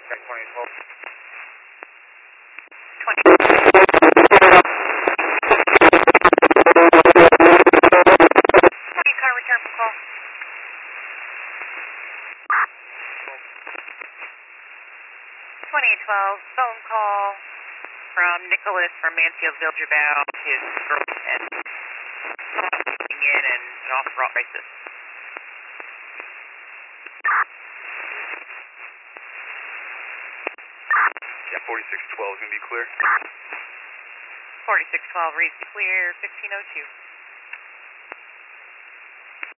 2012. 20 car return for call. 2012 phone call from Nicholas from Mansfieldville about his girlfriend coming in and an off-route crisis. Yeah, 4612 is going to be clear. 4612 reads clear, 1502.